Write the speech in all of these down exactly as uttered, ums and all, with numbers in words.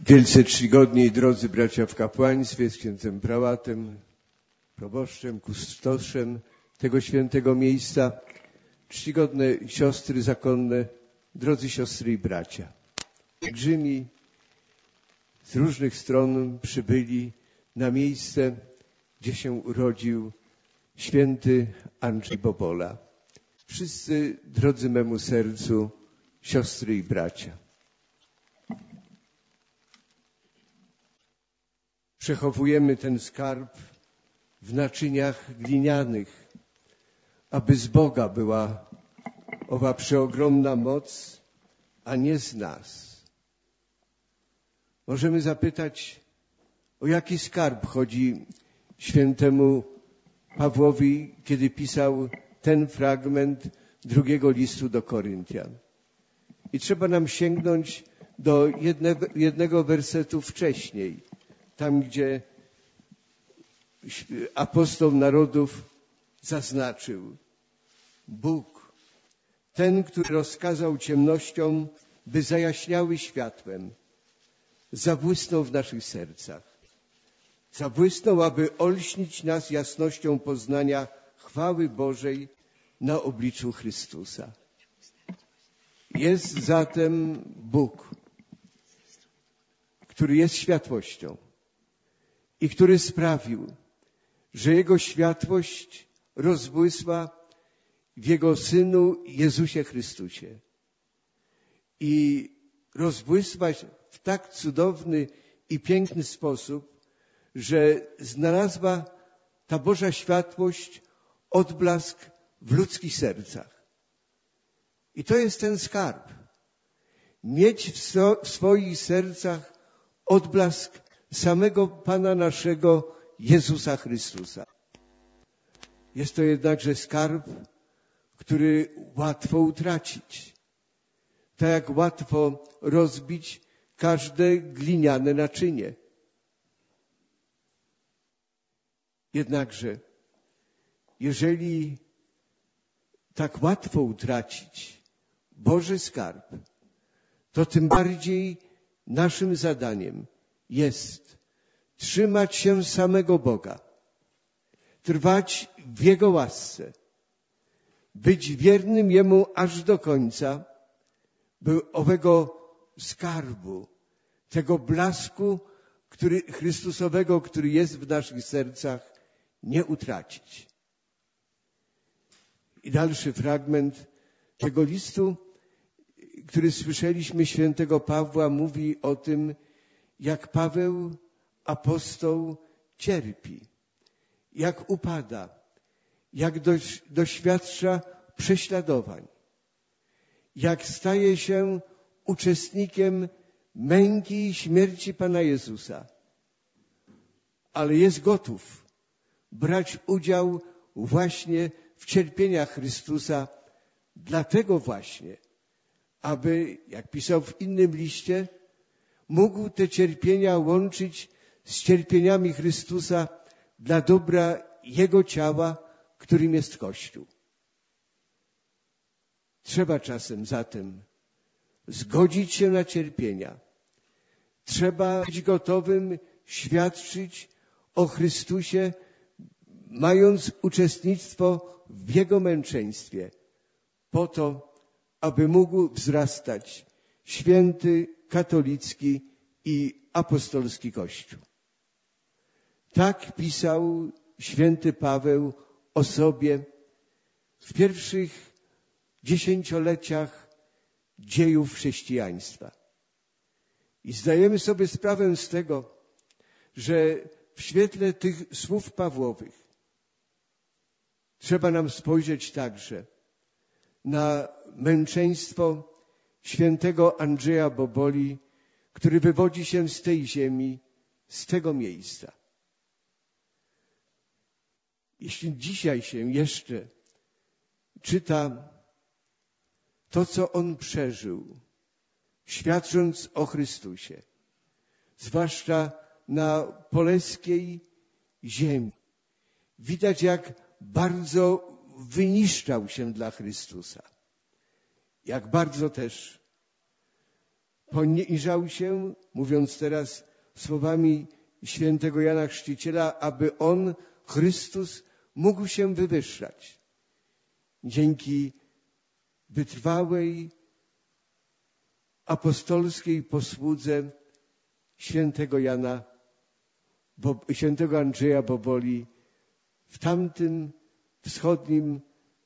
Wielce czcigodni i drodzy bracia w kapłaństwie, z księdzem prałatem, proboszczem, kustoszem tego świętego miejsca, czcigodne siostry zakonne, drodzy siostry i bracia. Pielgrzymi z różnych stron przybyli na miejsce, gdzie się urodził święty Andrzej Bobola. Wszyscy, drodzy memu sercu, siostry i bracia. Przechowujemy ten skarb w naczyniach glinianych, aby z Boga była owa przeogromna moc, a nie z nas. Możemy zapytać, o jaki skarb chodzi świętemu Pawłowi, kiedy pisał ten fragment drugiego listu do Koryntian. I trzeba nam sięgnąć do jednego, jednego wersetu wcześniej, tam gdzie apostoł narodów zaznaczył: Bóg, ten, który rozkazał ciemnościom, by zajaśniały światłem, zabłysnął w naszych sercach. Zabłysnął, aby olśnić nas jasnością poznania chwały Bożej na obliczu Chrystusa. Jest zatem Bóg, który jest światłością i który sprawił, że Jego światłość rozbłysła w Jego Synu Jezusie Chrystusie. I rozbłysła w tak cudowny i piękny sposób, że znalazła ta Boża światłość odblask w ludzkich sercach. I to jest ten skarb. Mieć w, so, w swoich sercach odblask samego Pana naszego Jezusa Chrystusa. Jest to jednakże skarb, który łatwo utracić. Tak jak łatwo rozbić każde gliniane naczynie. Jednakże, jeżeli tak łatwo utracić Boży skarb, to tym bardziej naszym zadaniem jest trzymać się samego Boga, trwać w Jego łasce, być wiernym Jemu aż do końca, by owego skarbu, tego blasku który, Chrystusowego, który jest w naszych sercach, nie utracić. I dalszy fragment tego listu, który słyszeliśmy, świętego Pawła, mówi o tym, jak Paweł, apostoł, cierpi, jak upada, jak doświadcza prześladowań, jak staje się uczestnikiem męki i śmierci Pana Jezusa, ale jest gotów brać udział właśnie w cierpieniach Chrystusa, dlatego właśnie, aby, jak pisał w innym liście, mógł te cierpienia łączyć z cierpieniami Chrystusa dla dobra Jego ciała, którym jest Kościół. Trzeba czasem zatem zgodzić się na cierpienia. Trzeba być gotowym świadczyć o Chrystusie, mając uczestnictwo w Jego męczeństwie, po to, aby mógł wzrastać święty, katolicki i apostolski Kościół. Tak pisał święty Paweł o sobie w pierwszych dziesięcioleciach dziejów chrześcijaństwa. I zdajemy sobie sprawę z tego, że w świetle tych słów Pawłowych trzeba nam spojrzeć także na męczeństwo świętego Andrzeja Boboli, który wywodzi się z tej ziemi, z tego miejsca. Jeśli dzisiaj się jeszcze czyta to, co on przeżył, świadcząc o Chrystusie, zwłaszcza na poleskiej ziemi, widać, jak bardzo wyniszczał się dla Chrystusa. Jak bardzo też poniżał się, mówiąc teraz słowami świętego Jana Chrzciciela, aby On, Chrystus, mógł się wywyższać. Dzięki wytrwałej apostolskiej posłudze świętego Jana, świętego Andrzeja Boboli w tamtym wschodnim,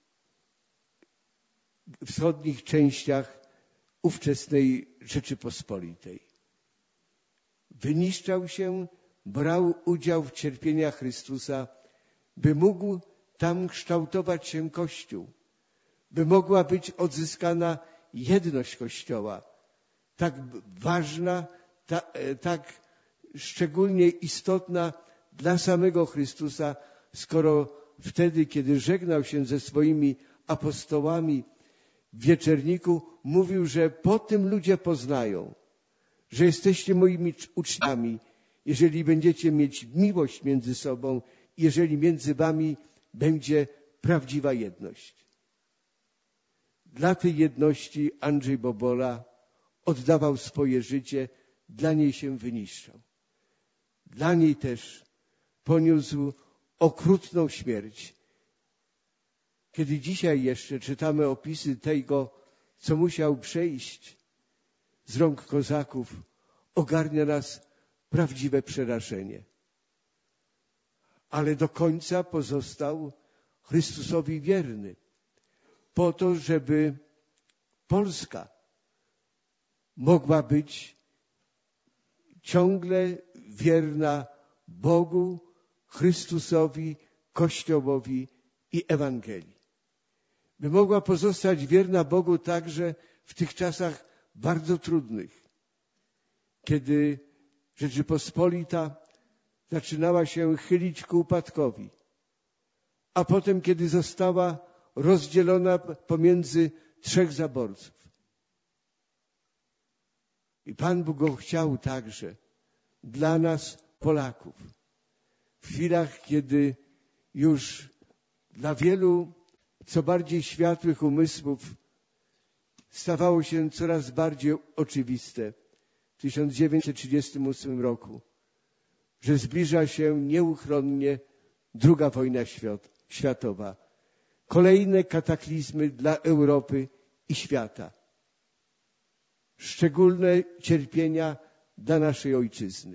wschodnich częściach ówczesnej Rzeczypospolitej. Wyniszczał się, brał udział w cierpieniach Chrystusa, by mógł tam kształtować się Kościół, by mogła być odzyskana jedność Kościoła, tak ważna, ta, tak szczególnie istotna dla samego Chrystusa, skoro wtedy, kiedy żegnał się ze swoimi apostołami w wieczerniku, mówił, że po tym ludzie poznają, że jesteście moimi uczniami, jeżeli będziecie mieć miłość między sobą, jeżeli między wami będzie prawdziwa jedność. Dla tej jedności Andrzej Bobola oddawał swoje życie, dla niej się wyniszczał. Dla niej też poniósł okrutną śmierć. Kiedy dzisiaj jeszcze czytamy opisy tego, co musiał przejść z rąk kozaków, ogarnia nas prawdziwe przerażenie. Ale do końca pozostał Chrystusowi wierny, po to, żeby Polska mogła być ciągle wierna Bogu, Chrystusowi, Kościołowi i Ewangelii. By mogła pozostać wierna Bogu także w tych czasach bardzo trudnych, kiedy Rzeczypospolita zaczynała się chylić ku upadkowi, a potem, kiedy została rozdzielona pomiędzy trzech zaborców. I Pan Bóg go chciał także dla nas, Polaków. W chwilach, kiedy już dla wielu co bardziej światłych umysłów stawało się coraz bardziej oczywiste w tysiąc dziewięćset trzydziestym ósmym roku, że zbliża się nieuchronnie druga wojna światowa. Kolejne kataklizmy dla Europy i świata. Szczególne cierpienia dla naszej ojczyzny.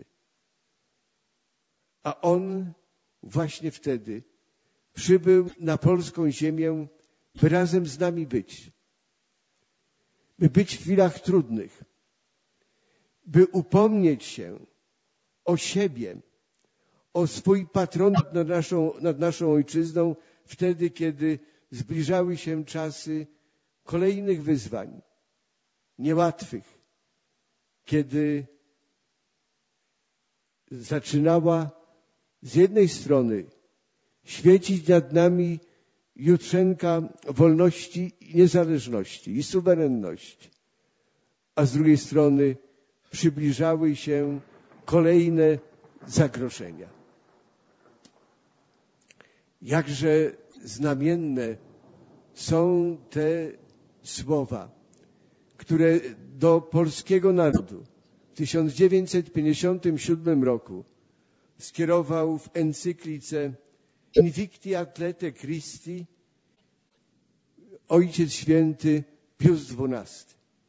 A On właśnie wtedy przybył na polską ziemię, by razem z nami być. By być w chwilach trudnych. By upomnieć się o siebie, o swój patronat nad naszą, nad naszą ojczyzną, wtedy, kiedy zbliżały się czasy kolejnych wyzwań, niełatwych, kiedy zaczynała z jednej strony świecić nad nami jutrzenka wolności i niezależności i suwerenności, a z drugiej strony przybliżały się kolejne zagrożenia. Jakże znamienne są te słowa, które do polskiego narodu w tysiąc dziewięćset pięćdziesiątym siódmym roku skierował w encyklice Invicti Atlete Christi Ojciec Święty Pius dwunasty.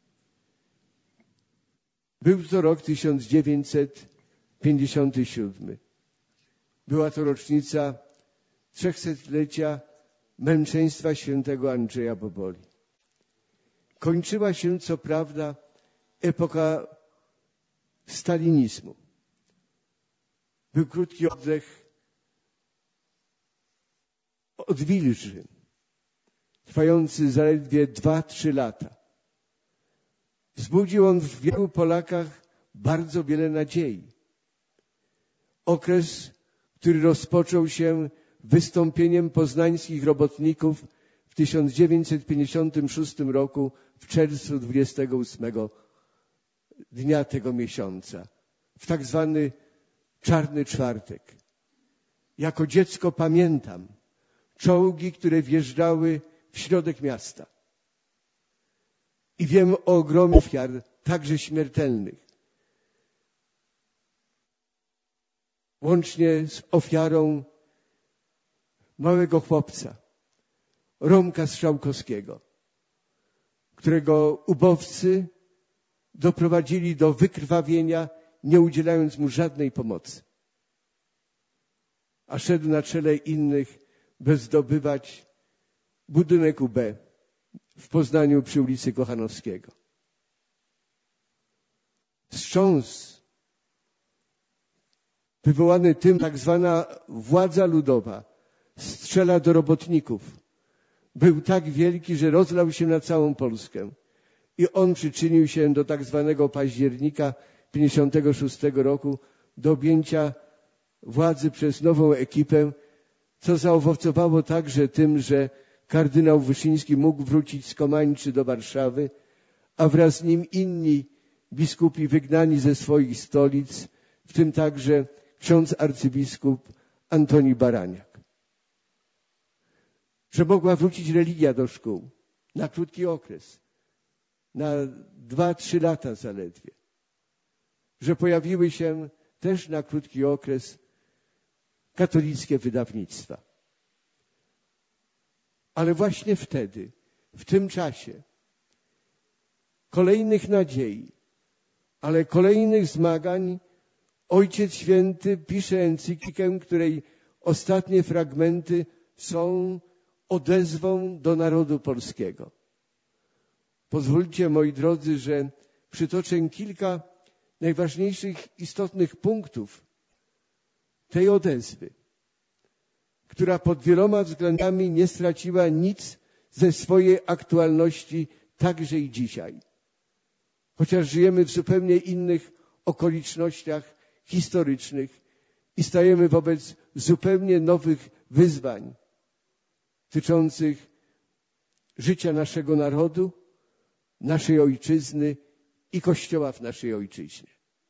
Był to rok tysiąc dziewięćset pięćdziesiąty siódmy. Była to rocznica trzechsetlecia męczeństwa świętego Andrzeja Boboli. Kończyła się co prawda epoka stalinizmu. Był krótki oddech odwilży, trwający zaledwie dwa, trzy lata. Wzbudził on w wielu Polakach bardzo wiele nadziei. Okres, który rozpoczął się wystąpieniem poznańskich robotników w tysiąc dziewięćset pięćdziesiątym szóstym roku w czerwcu dwudziestego ósmego dnia tego miesiąca, w tak zwany Czarny Czwartek. Jako dziecko pamiętam czołgi, które wjeżdżały w środek miasta. I wiem o ogromie ofiar, także śmiertelnych. Łącznie z ofiarą małego chłopca, Romka Strzałkowskiego, którego ubowcy doprowadzili do wykrwawienia, nie udzielając mu żadnej pomocy. A szedł na czele innych, by zdobywać budynek U B w Poznaniu przy ulicy Kochanowskiego. Wstrząs wywołany tym, tak zwana władza ludowa strzela do robotników, był tak wielki, że rozlał się na całą Polskę. I on przyczynił się do tak zwanego października pięćdziesiątego szóstego roku, do objęcia władzy przez nową ekipę, co zaowocowało także tym, że kardynał Wyszyński mógł wrócić z Komańczy do Warszawy, a wraz z nim inni biskupi wygnani ze swoich stolic, w tym także ksiądz arcybiskup Antoni Baraniak. Że mogła wrócić religia do szkół na krótki okres, na dwa, trzy lata zaledwie. Że pojawiły się też na krótki okres katolickie wydawnictwa. Ale właśnie wtedy, w tym czasie kolejnych nadziei, ale kolejnych zmagań, Ojciec Święty pisze encyklikę, której ostatnie fragmenty są odezwą do narodu polskiego. Pozwólcie, moi drodzy, że przytoczę kilka najważniejszych, istotnych punktów tej odezwy, która pod wieloma względami nie straciła nic ze swojej aktualności także i dzisiaj. Chociaż żyjemy w zupełnie innych okolicznościach historycznych i stajemy wobec zupełnie nowych wyzwań dotyczących życia naszego narodu, naszej ojczyzny i Kościoła w naszej ojczyźnie.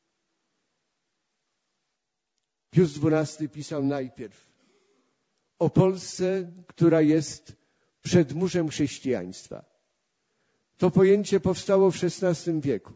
Pius dwunasty pisał najpierw o Polsce, która jest przedmurzem chrześcijaństwa. To pojęcie powstało w szesnastym wieku.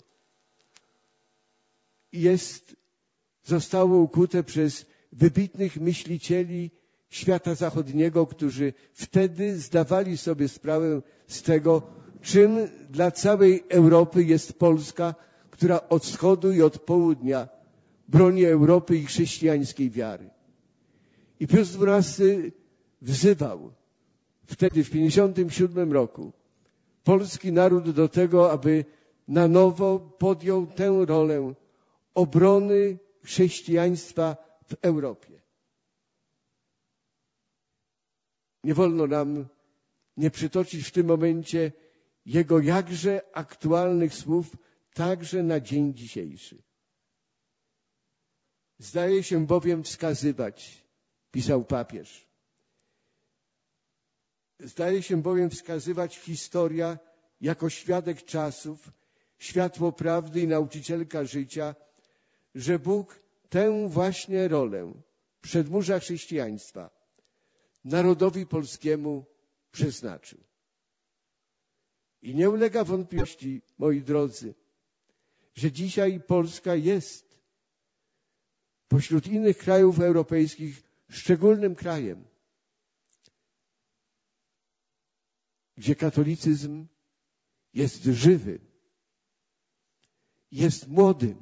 Jest, zostało ukute przez wybitnych myślicieli świata zachodniego, którzy wtedy zdawali sobie sprawę z tego, czym dla całej Europy jest Polska, która od wschodu i od południa broni Europy i chrześcijańskiej wiary. I Pius dwunasty wzywał wtedy w pięćdziesiątym siódmym roku polski naród do tego, aby na nowo podjął tę rolę obrony chrześcijaństwa w Europie. Nie wolno nam nie przytoczyć w tym momencie jego jakże aktualnych słów także na dzień dzisiejszy. Zdaje się bowiem wskazywać, pisał papież, zdaje się bowiem wskazywać historia jako świadek czasów, światło prawdy i nauczycielka życia, że Bóg tę właśnie rolę przedmurza chrześcijaństwa narodowi polskiemu przeznaczył. I nie ulega wątpliwości, moi drodzy, że dzisiaj Polska jest pośród innych krajów europejskich szczególnym krajem, gdzie katolicyzm jest żywy, jest młody,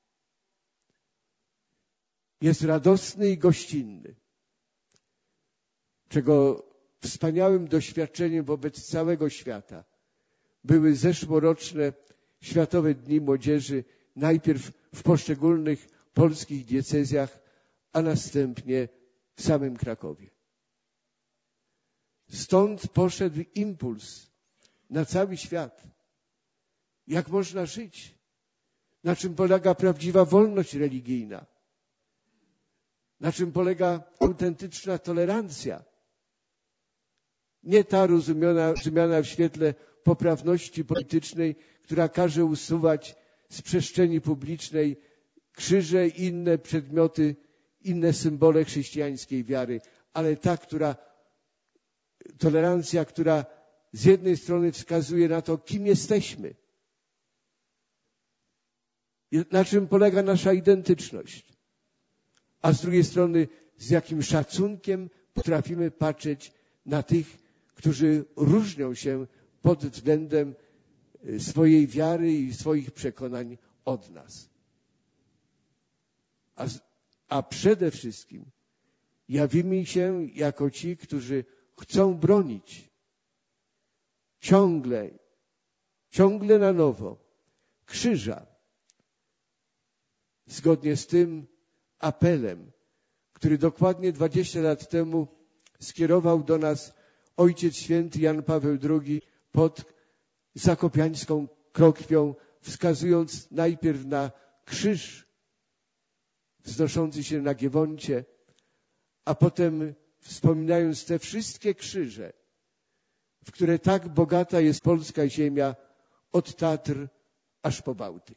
jest radosny i gościnny, czego wspaniałym doświadczeniem wobec całego świata były zeszłoroczne Światowe Dni Młodzieży, najpierw w poszczególnych polskich diecezjach, a następnie w samym Krakowie. Stąd poszedł impuls na cały świat. Jak można żyć? Na czym polega prawdziwa wolność religijna? Na czym polega autentyczna tolerancja? Nie ta rozumiana, rozumiana w świetle poprawności politycznej, która każe usuwać z przestrzeni publicznej krzyże i inne przedmioty, inne symbole chrześcijańskiej wiary, ale ta, która, tolerancja, która z jednej strony wskazuje na to, kim jesteśmy, na czym polega nasza identyczność, a z drugiej strony z jakim szacunkiem potrafimy patrzeć na tych, którzy różnią się pod względem swojej wiary i swoich przekonań od nas. A, a przede wszystkim jawimy się jako ci, którzy chcą bronić ciągle, ciągle na nowo krzyża, zgodnie z tym apelem, który dokładnie dwadzieścia lat temu skierował do nas Ojciec Święty Jan Paweł drugi pod zakopiańską krokwią, wskazując najpierw na krzyż wznoszący się na Giewoncie, a potem wspominając te wszystkie krzyże, w które tak bogata jest polska ziemia od Tatr aż po Bałtyk.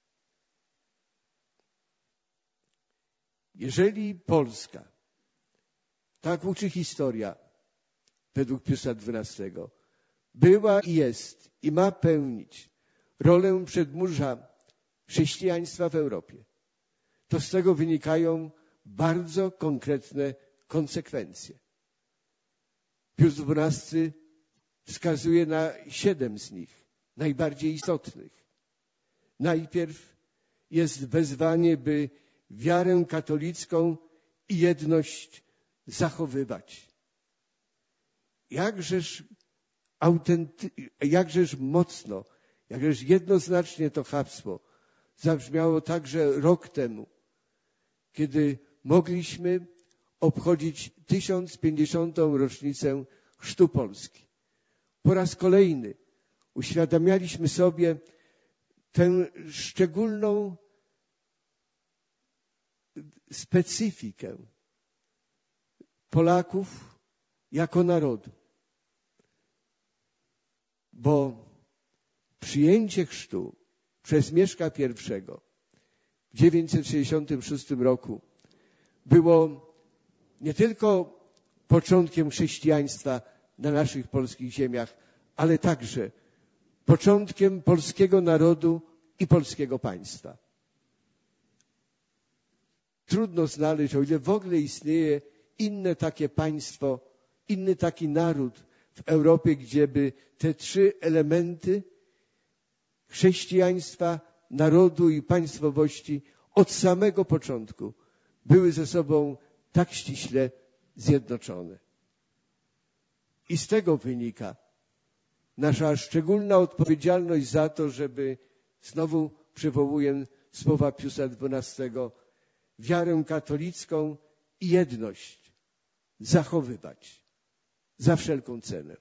Jeżeli Polska, tak uczy historia według Piusa dwunastego, była i jest i ma pełnić rolę przedmurza chrześcijaństwa w Europie, to z tego wynikają bardzo konkretne konsekwencje. Pius dwunasty wskazuje na siedem z nich, najbardziej istotnych. Najpierw jest wezwanie, by wiarę katolicką i jedność zachowywać. Jakżeż, autenty... jakżeż mocno, jakżeż jednoznacznie to hasło zabrzmiało także rok temu, kiedy mogliśmy obchodzić tysiąc pięćdziesiątą rocznicę chrztu Polski. Po raz kolejny uświadamialiśmy sobie tę szczególną specyfikę Polaków jako narodu. Bo przyjęcie chrztu przez Mieszka I w dziewięćset sześćdziesiątym szóstym roku było nie tylko początkiem chrześcijaństwa na naszych polskich ziemiach, ale także początkiem polskiego narodu i polskiego państwa. Trudno znaleźć, o ile w ogóle istnieje inne takie państwo, inny taki naród w Europie, gdzie by te trzy elementy chrześcijaństwa, narodu i państwowości od samego początku były ze sobą tak ściśle zjednoczone. I z tego wynika nasza szczególna odpowiedzialność za to, żeby, znowu przywołuję słowa Piusa dwunastego, wiarę katolicką i jedność zachowywać za wszelką cenę.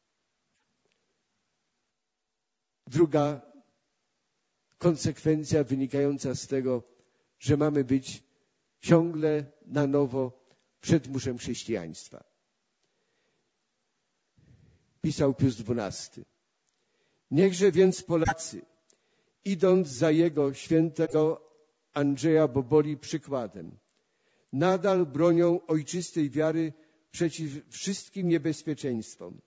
Druga konsekwencja wynikająca z tego, że mamy być ciągle na nowo przedmurzem chrześcijaństwa. Pisał Pius dwunasty. Niechże więc Polacy, idąc za jego świętego Andrzeja Boboli przykładem, nadal bronią ojczystej wiary przeciw wszystkim niebezpieczeństwom.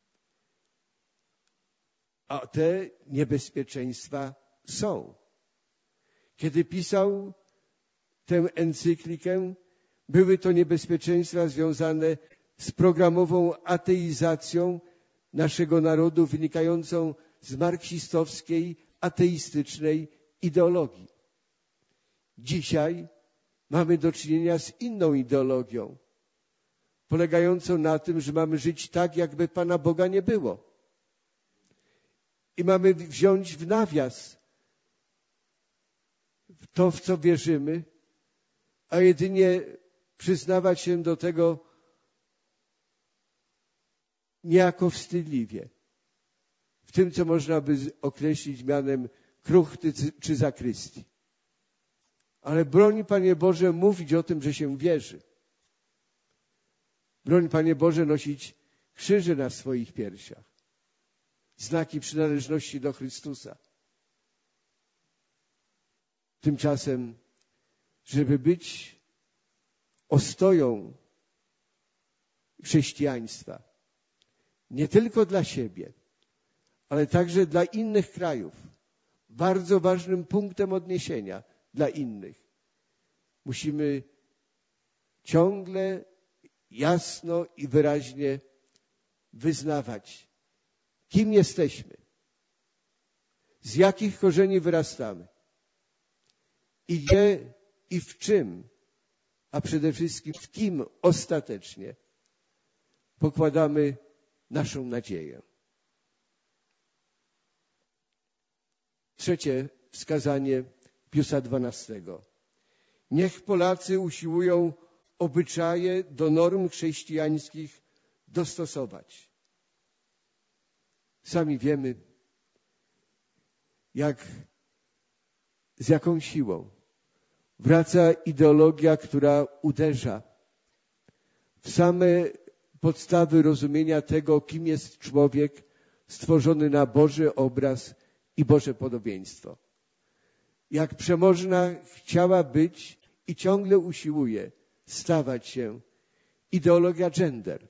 A te niebezpieczeństwa są. Kiedy pisał tę encyklikę, były to niebezpieczeństwa związane z programową ateizacją naszego narodu, wynikającą z marksistowskiej, ateistycznej ideologii. Dzisiaj mamy do czynienia z inną ideologią, polegającą na tym, że mamy żyć tak, jakby Pana Boga nie było. I mamy wziąć w nawias to, w co wierzymy, a jedynie przyznawać się do tego niejako wstydliwie. W tym, co można by określić mianem kruchty czy zakrystii. Ale broń, Panie Boże, mówić o tym, że się wierzy. Broń, Panie Boże, nosić krzyże na swoich piersiach. Znaki przynależności do Chrystusa. Tymczasem, żeby być ostoją chrześcijaństwa, nie tylko dla siebie, ale także dla innych krajów, bardzo ważnym punktem odniesienia dla innych. Musimy ciągle jasno i wyraźnie wyznawać, kim jesteśmy, z jakich korzeni wyrastamy i gdzie i w czym, a przede wszystkim w kim ostatecznie pokładamy naszą nadzieję. Trzecie wskazanie Piusa dwunastego. Niech Polacy usiłują obyczaje do norm chrześcijańskich dostosować. Sami wiemy, jak, z jaką siłą wraca ideologia, która uderza w same podstawy rozumienia tego, kim jest człowiek stworzony na Boży obraz i Boże podobieństwo. Jak przemożna chciała być i ciągle usiłuje stawać się ideologia gender.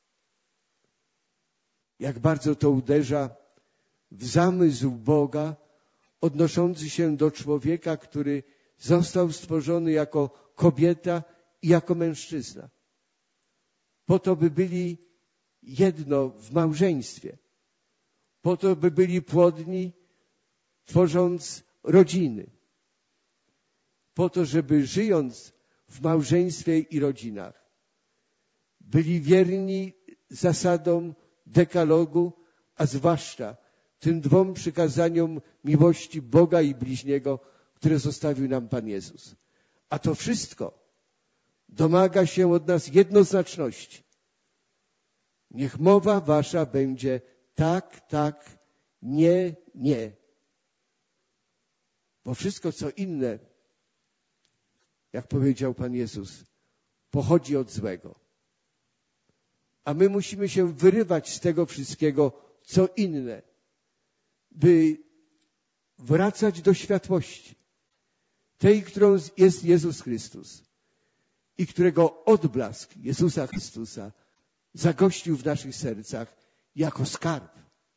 Jak bardzo to uderza w zamysł Boga odnoszący się do człowieka, który został stworzony jako kobieta i jako mężczyzna. Po to, by byli jedno w małżeństwie. Po to, by byli płodni, tworząc rodziny. Po to, żeby żyjąc w małżeństwie i rodzinach, byli wierni zasadom dekalogu, a zwłaszcza tym dwom przykazaniom miłości Boga i bliźniego, które zostawił nam Pan Jezus. A to wszystko domaga się od nas jednoznaczności. Niech mowa wasza będzie tak, tak, nie, nie. Bo wszystko, co inne, jak powiedział Pan Jezus, pochodzi od złego. A my musimy się wyrywać z tego wszystkiego, co inne, by wracać do światłości, tej, którą jest Jezus Chrystus i którego odblask Jezusa Chrystusa zagościł w naszych sercach jako skarb,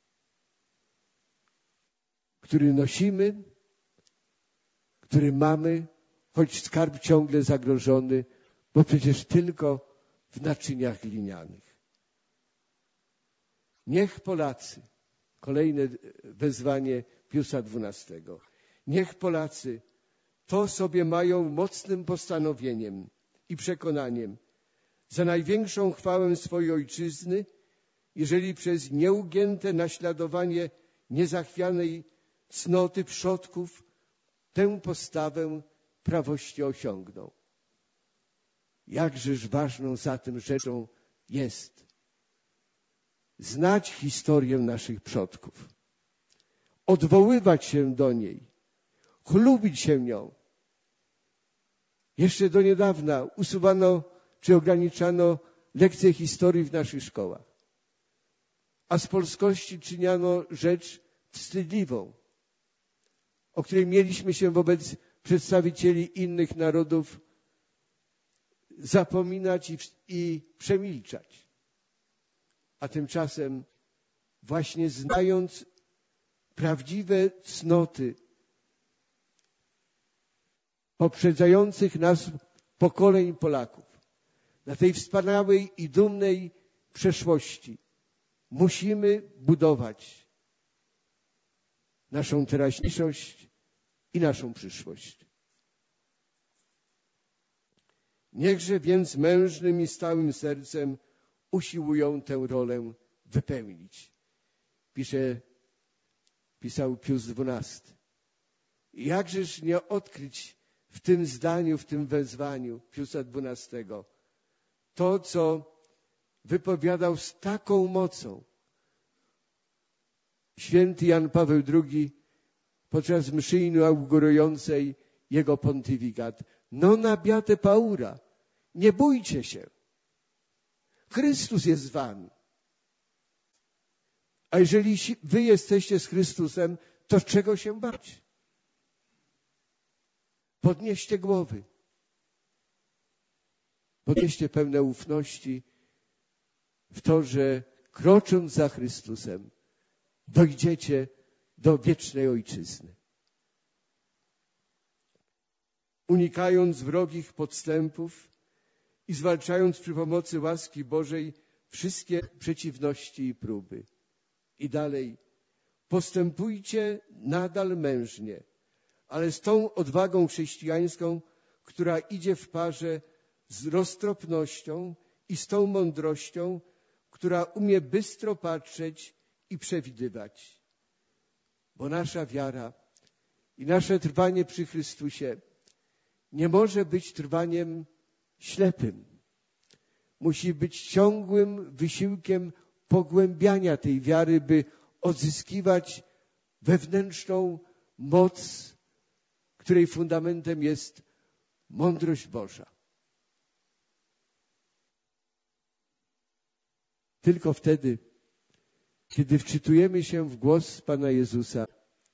który nosimy, który mamy, choć skarb ciągle zagrożony, bo przecież tylko w naczyniach glinianych. Niech Polacy, kolejne wezwanie Piusa dwunastego, niech Polacy to sobie mają mocnym postanowieniem i przekonaniem za największą chwałę swojej ojczyzny, jeżeli przez nieugięte naśladowanie niezachwianej cnoty przodków tę postawę prawości osiągną. Jakżeż ważną zatem rzeczą jest znać historię naszych przodków, odwoływać się do niej, chlubić się nią. Jeszcze do niedawna usuwano czy ograniczano lekcje historii w naszych szkołach, a z polskości czyniano rzecz wstydliwą, o której mieliśmy się wobec przedstawicieli innych narodów zapominać i, i przemilczać. A tymczasem właśnie znając prawdziwe cnoty poprzedzających nas pokoleń Polaków, na tej wspaniałej i dumnej przeszłości musimy budować naszą teraźniejszość i naszą przyszłość. Niechże więc mężnym i stałym sercem usiłują tę rolę wypełnić. Pisze, pisał Pius dwunasty. Jakżeż nie odkryć w tym zdaniu, w tym wezwaniu Piusa dwunastego to, co wypowiadał z taką mocą święty Jan Paweł drugi podczas mszy inaugurującej jego pontyfikat. Non abbiate paura, nie bójcie się. Chrystus jest z wami. A jeżeli wy jesteście z Chrystusem, to czego się bać? Podnieście głowy. Podnieście pełne ufności w to, że krocząc za Chrystusem, dojdziecie do wiecznej ojczyzny. Unikając wrogich podstępów i zwalczając przy pomocy łaski Bożej wszystkie przeciwności i próby. I dalej, postępujcie nadal mężnie, ale z tą odwagą chrześcijańską, która idzie w parze z roztropnością i z tą mądrością, która umie bystro patrzeć i przewidywać. Bo nasza wiara i nasze trwanie przy Chrystusie nie może być trwaniem ślepym. Musi być ciągłym wysiłkiem pogłębiania tej wiary, by odzyskiwać wewnętrzną moc, której fundamentem jest mądrość Boża. Tylko wtedy, kiedy wczytujemy się w głos Pana Jezusa,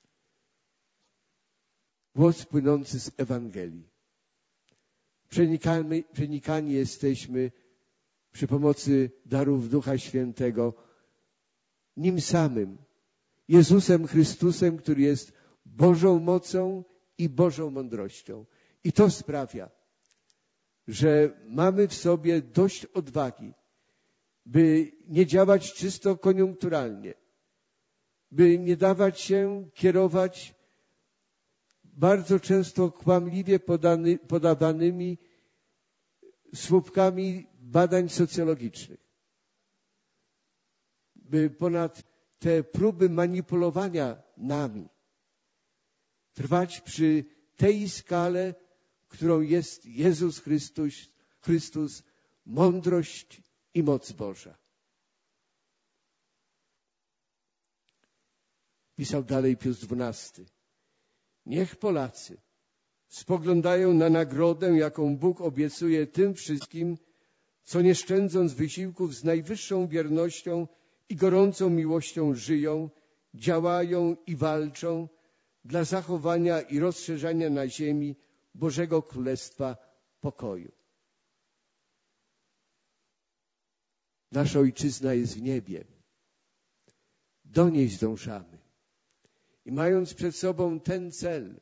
głos płynący z Ewangelii, przenikamy, przenikani jesteśmy przy pomocy darów Ducha Świętego Nim samym, Jezusem Chrystusem, który jest Bożą mocą i Bożą mądrością. I to sprawia, że mamy w sobie dość odwagi, by nie działać czysto koniunkturalnie, by nie dawać się kierować bardzo często kłamliwie podany, podawanymi słupkami badań socjologicznych, by ponad te próby manipulowania nami trwać przy tej skale, którą jest Jezus Chrystus, Chrystus, mądrość i moc Boża. Pisał dalej Pius dwunasty. Niech Polacy spoglądają na nagrodę, jaką Bóg obiecuje tym wszystkim, co nie szczędząc wysiłków z najwyższą wiernością i gorącą miłością żyją, działają i walczą dla zachowania i rozszerzania na ziemi Bożego Królestwa pokoju. Nasza ojczyzna jest w niebie. Do niej zdążamy. I mając przed sobą ten cel,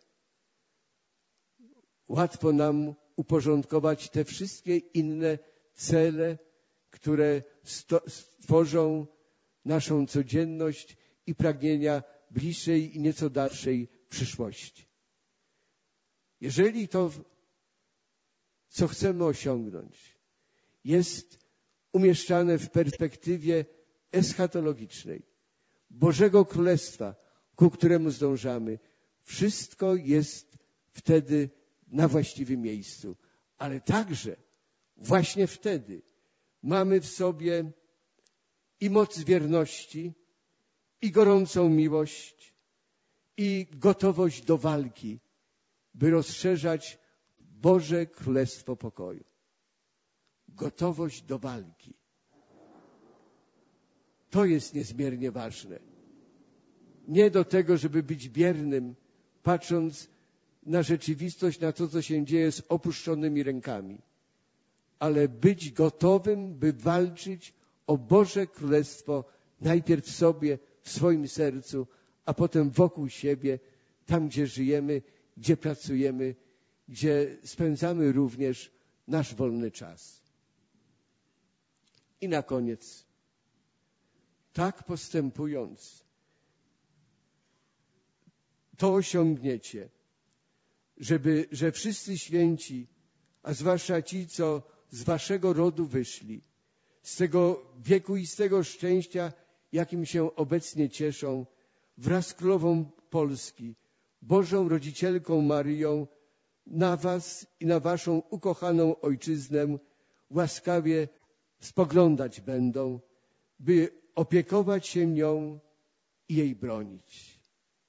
łatwo nam uporządkować te wszystkie inne cele, które stworzą naszą codzienność i pragnienia bliższej i nieco dalszej przyszłości. Jeżeli to, co chcemy osiągnąć, jest umieszczane w perspektywie eschatologicznej Bożego Królestwa, ku któremu zdążamy, wszystko jest wtedy na właściwym miejscu. Ale także właśnie wtedy mamy w sobie i moc wierności, i gorącą miłość, i gotowość do walki, by rozszerzać Boże Królestwo pokoju. Gotowość do walki. To jest niezmiernie ważne. Nie do tego, żeby być biernym, patrząc na rzeczywistość, na to, co się dzieje z opuszczonymi rękami, ale być gotowym, by walczyć o Boże Królestwo najpierw w sobie, w swoim sercu, a potem wokół siebie, tam, gdzie żyjemy, gdzie pracujemy, gdzie spędzamy również nasz wolny czas. I na koniec, tak postępując, to osiągniecie, żeby, że wszyscy święci, a zwłaszcza ci, co z waszego rodu wyszli, z tego wiekuistego szczęścia, jakim się obecnie cieszą, wraz z Królową Polski, Bożą Rodzicielką Maryją, na was i na waszą ukochaną ojczyznę łaskawie spoglądać będą, by opiekować się nią i jej bronić.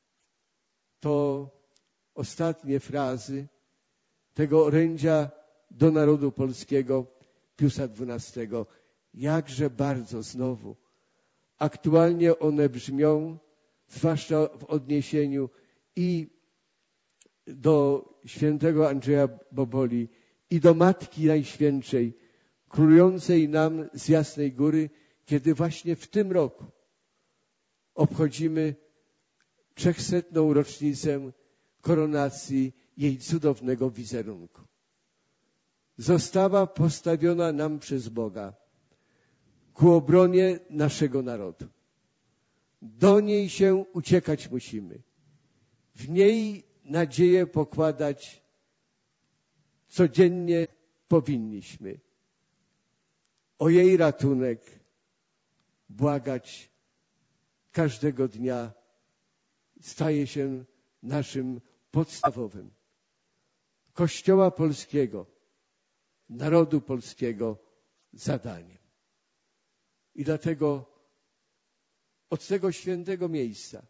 To ostatnie frazy tego orędzia do narodu polskiego Piusa dwunastego. Jakże bardzo znowu aktualnie one brzmią, zwłaszcza w odniesieniu i do świętego Andrzeja Boboli, i do Matki Najświętszej, królującej nam z Jasnej Góry, kiedy właśnie w tym roku obchodzimy trzechsetną rocznicę koronacji jej cudownego wizerunku. Została postawiona nam przez Boga ku obronie naszego narodu. Do niej się uciekać musimy. W niej nadzieję pokładać codziennie powinniśmy. O jej ratunek błagać każdego dnia staje się naszym podstawowym Kościoła polskiego, narodu polskiego zadaniem. I dlatego od tego świętego miejsca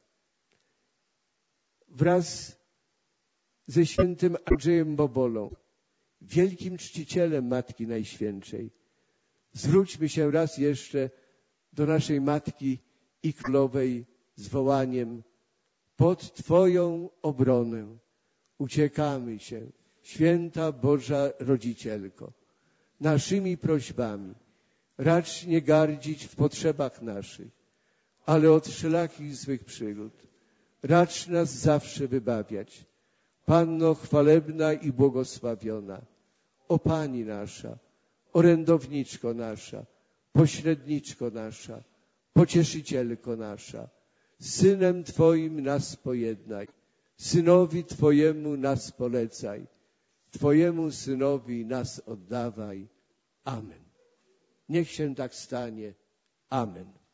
wraz ze świętym Andrzejem Bobolą, wielkim czcicielem Matki Najświętszej, zwróćmy się raz jeszcze do naszej Matki i Królowej z wołaniem: pod Twoją obronę uciekamy się, Święta Boża Rodzicielko. Naszymi prośbami racz nie gardzić w potrzebach naszych, ale od wszelakich złych przygód racz nas zawsze wybawiać. Panno chwalebna i błogosławiona, o Pani nasza, orędowniczko nasza, pośredniczko nasza, pocieszycielko nasza, Synem Twoim nas pojednaj, Synowi Twojemu nas polecaj, Twojemu Synowi nas oddawaj. Amen. Niech się tak stanie. Amen.